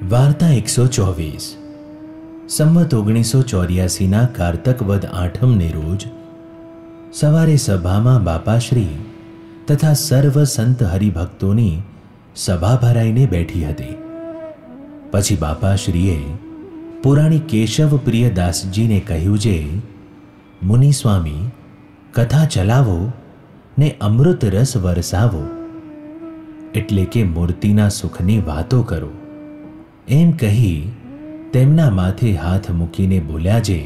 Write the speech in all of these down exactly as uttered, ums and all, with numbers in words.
વાર્તા એકસો ચોવીસ. સંવત ઓગણીસો ચોર્યાસીના કારતક વદ આઠમને રોજ સવારે સભામાં બાપાશ્રી તથા સર્વ સંત હરિભક્તોની સભા ભરાઈને બેઠી હતી. પછી બાપાશ્રીએ પુરાણી કેશવ પ્રિય દાસજીને કહ્યું, જે મુનિ સ્વામી કથા ચલાવો ને અમૃત રસ વરસાવો, એટલે કે મૂર્તિના સુખની વાતો કરો. એમ કહી તેમના માથે હાથ મૂકીને બોલ્યા, જે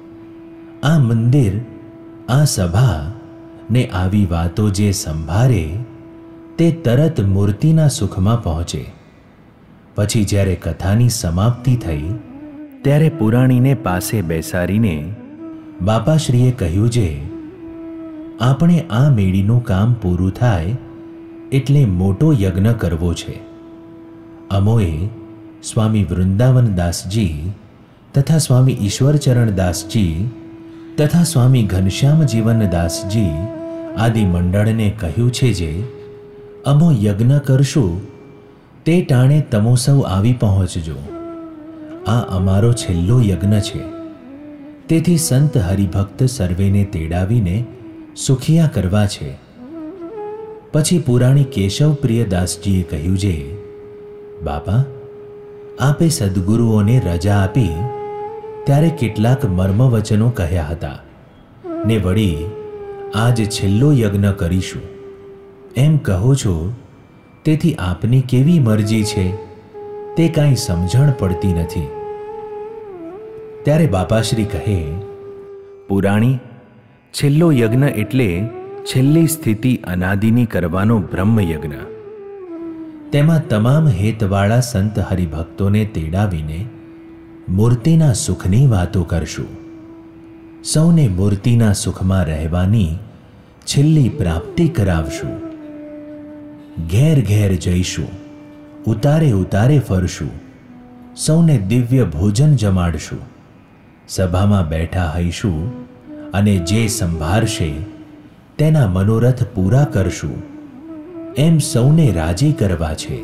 આ મંદિર, આ સભા ને આવી વાતો જે સંભાળે તે તરત મૂર્તિના સુખમાં પહોંચે. પછી જ્યારે કથાની સમાપ્તિ થઈ ત્યારે પુરાણીને પાસે બેસાડીને બાપાશ્રીએ કહ્યું, જે આપણે આ મેળીનું કામ પૂરું થાય એટલે મોટો યજ્ઞ કરવો છે. અમોએ સ્વામી વૃંદાવન દાસજી તથા સ્વામી ઈશ્વરચરણ દાસજી તથા સ્વામી ઘનશ્યામ જીવન દાસજી આદિ મંડળને કહ્યું છે, જે અમો યજ્ઞ કરશું તે ટાણે તમો સૌ આવી પહોંચજો. આ અમારો છેલ્લો યજ્ઞ છે, તેથી સંત હરિભક્ત સર્વેને તેડાવીને સુખિયા કરવા છે. પછી પુરાણી કેશવ પ્રિય દાસજીએ કહ્યું, જે બાપા, આપે સદ્ગુરુઓને રજા આપી ત્યારે કેટલાક મર્મવચનો કહ્યા હતા ને વળી આજ છેલ્લો યજ્ઞ કરીશું એમ કહો છો, તેથી આપની કેવી મરજી છે તે કાંઈ સમજણ પડતી નથી. ત્યારે બાપાશ્રી કહે, પુરાણી, છેલ્લો યજ્ઞ એટલે છેલ્લી સ્થિતિ અનાદિની કરવાનો બ્રહ્મયજ્ઞ. તેમાં તમામ હેતવાળા સંત હરિભક્તોને તેડાવીને મૂર્તિના સુખની વાતો કરશું. સૌને મૂર્તિના સુખમાં રહેવાની છેલ્લી પ્રાપ્તિ કરાવશું. ઘેર ઘેર જઈશું, ઉતારે ઉતારે ફરશું, સૌને દિવ્ય ભોજન જમાડશું. સભામાં બેઠા હઈશું અને જે સંભાળશે તેના મનોરથ પૂરા કરશું. એમ સૌને રાજી કરવા છે.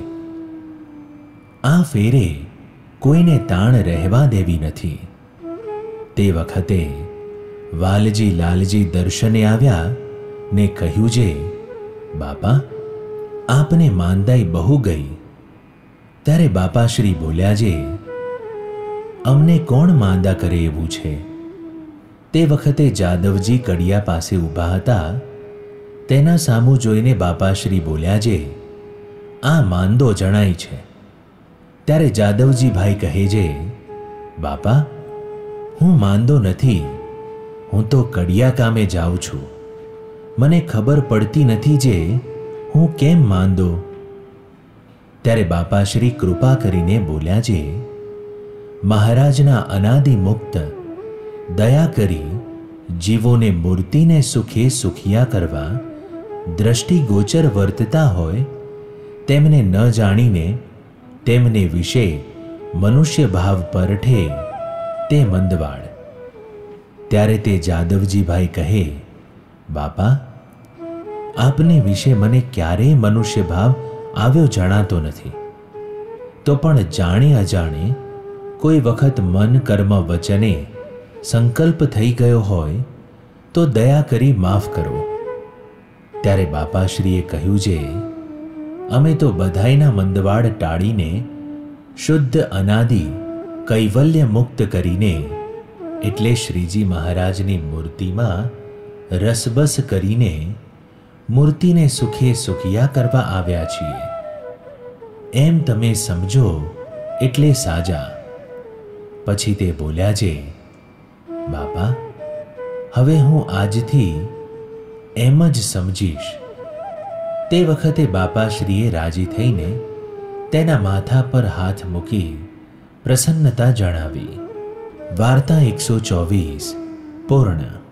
આ ફેરે કોઈને તાણ રહેવા દેવી નથી. તે વખતે વાલજી લાલજી દર્શને આવ્યા ને કહ્યું, જે બાપા, આપને માંદાઈ બહુ ગઈ. ત્યારે બાપાશ્રી બોલ્યા, જે અમને કોણ માંદા કરે એવું છે. તે વખતે જાદવજી કડિયા પાસે ઊભા હતા. તેના સામું જોઈને બાપાશ્રી બોલ્યા, જે આ માંદો જણાય છે. ત્યારે જાદવજી ભાઈ કહે, જે બાપા, હું માંદો નથી, હું તો કડિયા કામે જાઉં છું. મને ખબર પડતી નથી જે હું કેમ માંદો. ત્યારે બાપાશ્રી કૃપા કરીને બોલ્યા, જે મહારાજના અનાદિ મુક્ત દયા કરી જીવોને મૂર્તિને સુખે સુખિયા કરવા દ્રષ્ટિગોચર વર્તતા હોય તેમને ન જાણીને તેમને વિશે મનુષ્ય ભાવ પરઠે તે મંદવાડ. ત્યારે તે જાદવજીભાઈ કહે, બાપા, આપને વિશે મને ક્યારેય મનુષ્ય ભાવ આવ્યો જણાતો નથી. તો પણ જાણે અજાણે કોઈ વખત મન કર્મ વચને સંકલ્પ થઈ ગયો હોય તો દયા કરી માફ કરો. ત્યારે બાપાશ્રીએ કહ્યું, જે અમે તો બધાયના મંદવાડ ટાળીને શુદ્ધ અનાદિ કૈવલ્ય મુક્ત કરીને એટલે શ્રીજી મહારાજની મૂર્તિમાં રસબસ કરીને મૂર્તિને સુખે સુખિયા કરવા આવ્યા છીએ. એમ તમે સમજો એટલે સાજા. પછી તે બોલ્યા, જે બાપા, હવે હું આજથી એમ જ સમજીશ. તે વખતે બાપાશ્રીએ રાજી થઈને તેના માથા પર હાથ મૂકી પ્રસન્નતા જણાવી. વાર્તા એકસો ચોવીસ પૂર્ણ.